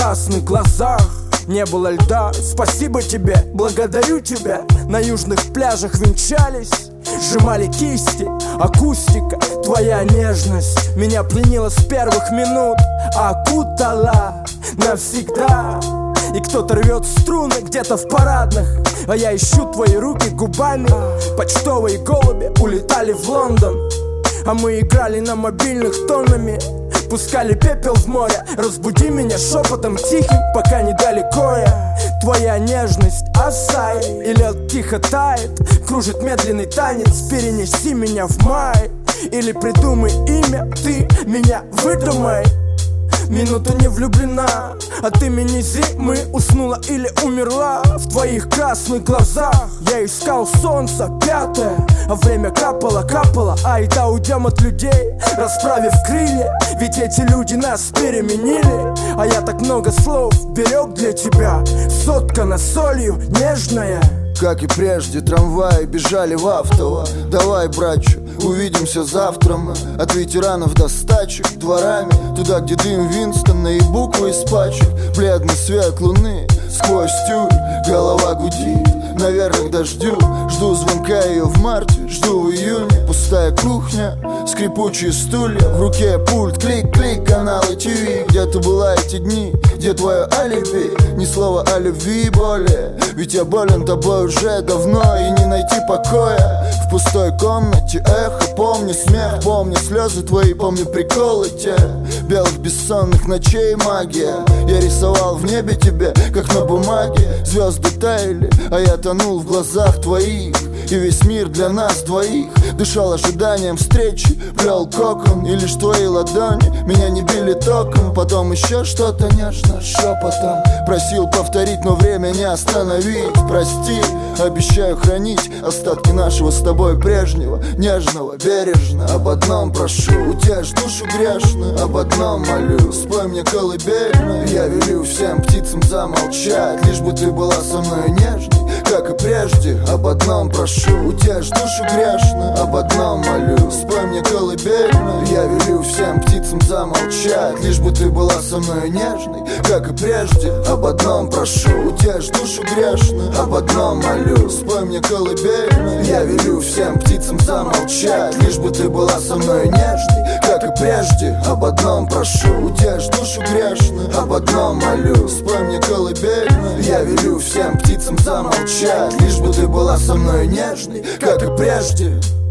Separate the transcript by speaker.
Speaker 1: красных глазах не было льда. Спасибо тебе, благодарю тебя. На южных пляжах венчались, сжимали кисти. Акустика, твоя нежность меня пленила с первых минут, окутала навсегда. И кто-то рвет струны где-то в парадных, а я ищу твои руки губами. Почтовые голуби улетали в Лондон, а мы играли на мобильных тоннами. Пускали пепел в море, разбуди меня шепотом тихим, пока недалеко я. Твоя нежность осай, и лед тихо тает, кружит медленный танец. Перенеси меня в май, или придумай имя, ты меня выдумай. Минута не влюблена, от имени зимы уснула или умерла. В твоих красных глазах я искал солнце пятое, а время капало, капало. Айда уйдем от людей, расправив крылья, ведь эти люди нас переменили. А я так много слов берег для тебя, соткана солью нежная.
Speaker 2: Как и прежде, трамваи бежали в автово. Давай, братчу, увидимся завтра мы. От ветеранов до стачек дворами, туда, где дым Винстона и буквы из пачек. Бледный свет луны сквозь тюль, голова гудит, наверное, к дождю. Жду звонка ее в марте, жду в июне. Пустая кухня, скрипучие стулья, в руке пульт, клик-клик, каналы ТВ. Где ты была эти дни, где твое алиби? Ни слова о любви более, ведь я болен тобой уже давно, и не найти покоя. В пустой комнате эхо, помню смех, помню слезы твои, помню приколы те. Белых бессонных ночей магия, я рисовал в небе тебе, как на бумаге. Звезды таяли, а я тонул в глазах твоих, и весь мир для нас двоих дышал ожиданием встречи, плел кокон, и лишь твои ладони меня не били током. Потом еще что-то нежно шепотом просил повторить, но время не остановить. Прости, обещаю хранить остатки нашего с тобой прежнего, нежного, бережно. Об одном прошу, утешь душу грешную, об одном молю, спой мне колыбельную. Я велю всем птицам замолчать, лишь бы ты была со мной нежной, как и прежде. Об одном прошу, утешь душу грешную, об одном молю, спой мне колыбельную. Я велю всем птицам замолчать, лишь бы ты была со мной нежной, как и прежде. Об одном прошу, утешь душу грешную, об одном молю, спой мне колыбельную. Я велю всем птицам замолчать, лишь бы ты была со мной нежной, как и прежде. Об одном прошу, утешь душу грешную, об одном молю, спой мне колыбельную. Я велю всем птицам замолчать, лишь бы ты была со мной нежной, как и прежде.